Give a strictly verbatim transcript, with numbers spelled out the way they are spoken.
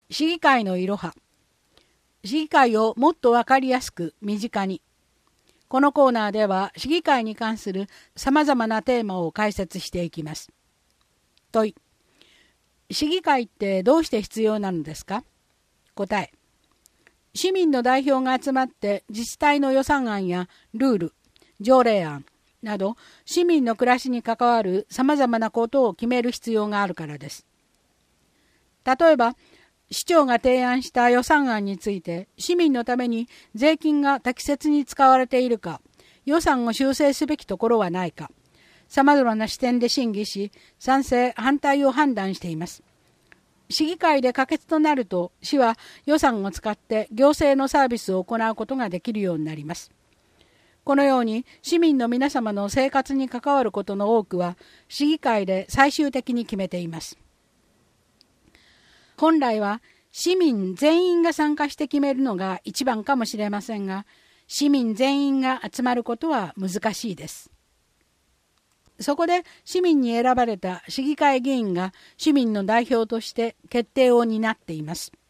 市議会のいろは。市議会をもっとわかりやすく身近に。このコーナーでは市議会に関するさまざまなテーマを解説していきます。問い。市議会ってどうして必要なのですか？答え。市民の代表が集まって自治体の予算案やルール、条例案など市民の暮らしに関わるさまざまなことを決める必要があるからです。例えば、市長が提案した予算案について市民のために税金が適切に使われているか、予算を修正すべきところはないか、さまざまな視点で審議し、賛成反対を判断しています。市議会で可決となると、市は予算を使って行政のサービスを行うことができるようになります。このように市民の皆様の生活に関わることの多くは市議会で最終的に決めています。本来は市民全員が参加して決めるのが一番かもしれませんが、市民全員が集まることは難しいです。そこで市民に選ばれた市議会議員が市民の代表として決定を担っています。